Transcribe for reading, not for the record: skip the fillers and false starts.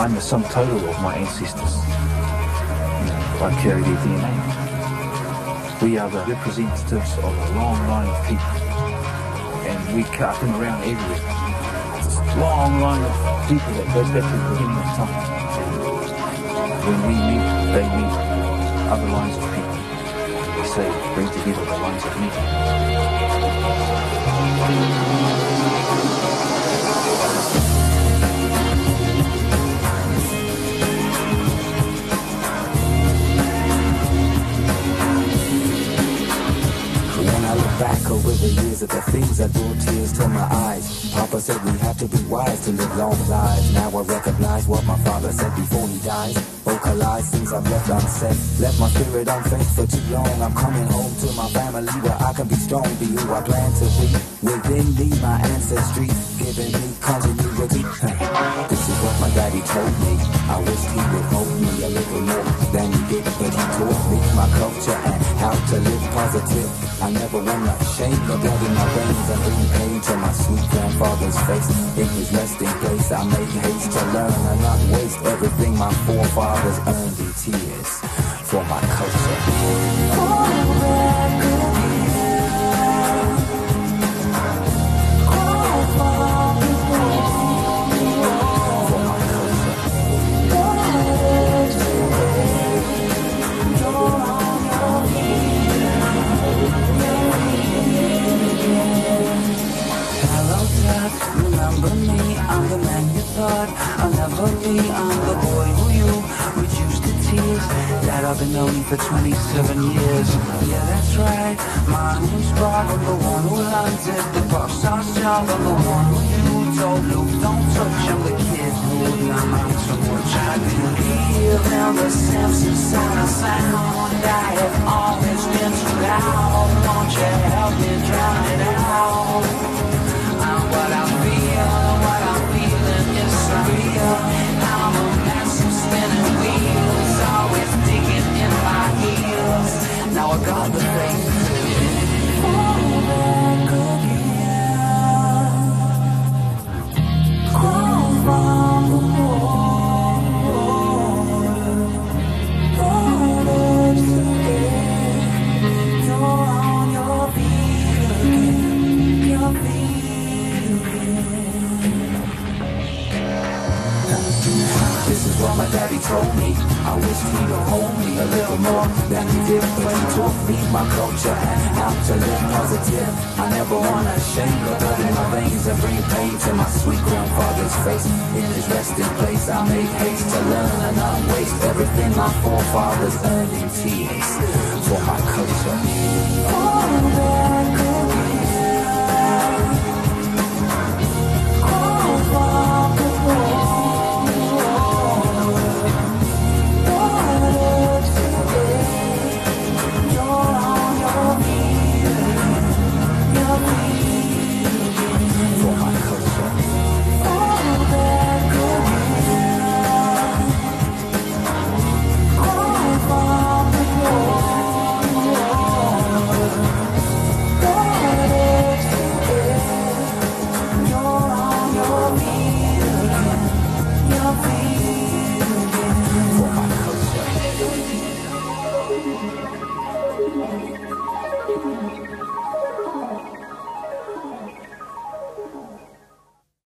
I'm the sum total of my ancestors. I carry their DNA. We are the representatives of a long line of people, and we cut them around everywhere. This long line of people that goes back to the beginning of time. And when we meet, they meet other lines of people. We say, bring together the lines of men. Back over the years of the things that brought tears to my eyes. Papa said we have to be wise to live long lives. Now I recognize what my father said before he died. Vocalize things I've left unsaid. Left my spirit unfazed for too long. I'm coming home to my family where I can be strong, be who I plan to be. Within me, my ancestry, giving me continuity. This is what my daddy told me. I wished he would hold me a little more than he did, but he taught me my culture and how to live positive. I never wanna shame the blood in my veins and bring pain to my sweet grandfather's face. In his resting place, I make haste to learn and not waste everything my forefathers earned in tears for my culture. Remember me, I'm the man you thought I'll never be. I'm the boy who you reduced to tears, that I've been knowing for 27 years. Yeah, that's right, my name's Bob. I'm the one who landed the pop star's job. I'm the one who you told Luke don't touch. I'm the kid who would not mind so much. I can hear now the Simpsons sound. I have always been too loud. Won't you help me drown it out? What I feel, what I'm feeling is surreal. I'm a massive spinning wheels, always digging in my heels. Now I got the faith to fall back again. Crawl from the water, water today. You're on your feet again, your feet. This is what my daddy told me. I wish he'd hold me a little more than he did, but he taught me my culture and how to live positive. I never wanna shame the blood in my veins and bring pain to my sweet grandfather's face. In his resting place, I make haste to learn and not waste everything my forefathers earned in tears for my culture.